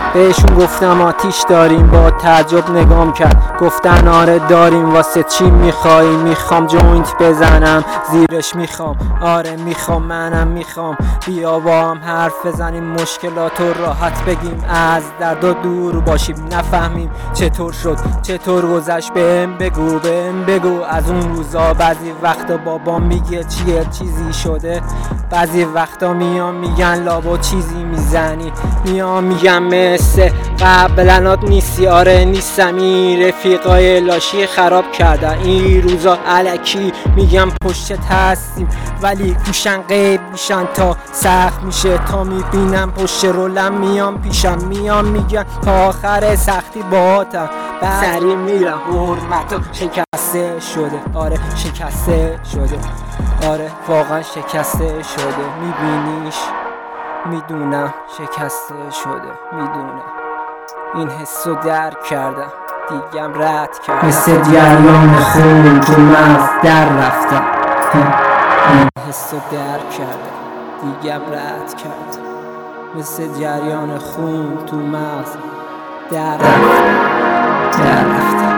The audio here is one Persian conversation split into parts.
بهشون گفتم آتیش داریم، با تعجب نگام کرد، گفتن آره داریم. واسه چی میخوایی؟ میخوام جوینت بزنم زیرش، میخوام آره میخوام، منم میخوام. بیا با هم حرف بزنیم، مشکلات رو راحت بگیم، از درد و دور باشیم، نفهمیم چطور شد چطور گذشت. بهم بگو از اون روزا. بعضی وقتا بابا میگه چیه چیزی شده، بعضی وقتا میام میگن لابا چیزی میزنی، میام میگم مثل قبلنات نیستی. آره نیستم، این رفیقای لاشی خراب کردن این روزا. الکی میگم پشتت هستیم ولی گوشن غیب میشن تا سخت میشه، تا میبینم پشت رولم میام پیشم، میام میگن تا آخر سختی باهاتم، سری میرم حرمتو شکسته شده. آره شکسته شده، آره واقعا شکسته شده. میبینیش میدونم شکسته شده، میدونم این حسو درک کردم، دیگم رد کردم. مثل جریان خون تو مغز در رفتم. این حسو درک کردم، دیگم رد کردم. مثل جریان خون تو مغز در رفتم.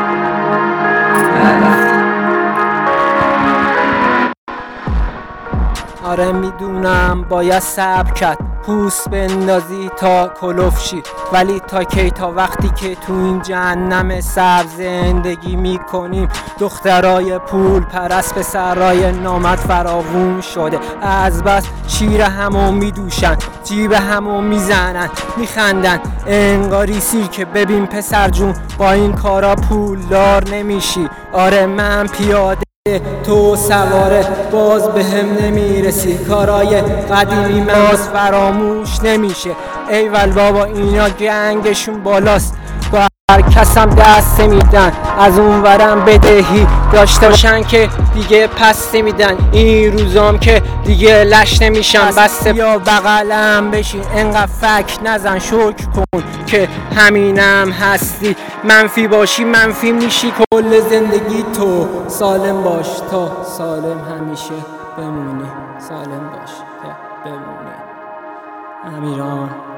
آره میدونم باید صبر کرد، پوست بندازی تا کلوف شی، ولی تا کی؟ تا وقتی که تو این جهنم سبز زندگی میکنیم. دخترای پول پرست پسرای نامرد فراوون شده، از بس شیر همو میدوشن، جیب همو میزنن، میخندن انگاری سیر که ببین پسر جون با این کارا پولدار نمیشی. آره من پیاده تو سواره، باز به هم نمیرسی، کارای قدیمی باز فراموش نمیشه. ایول بابا اینا گنگشون بالاست، با هر کسم دست میدن، از اون ورم بدهی داشته باشن که دیگه پس میدن. این روزام که دیگه لش نمیشن، بسته یا بغلم بشین، انقدر فک نزن، شکر کن که همینم هستی. منفی باشی منفی میشی کل زندگی تو. سالم باش تا سالم همیشه بمونی، سالم باش تا بمونی. امیران.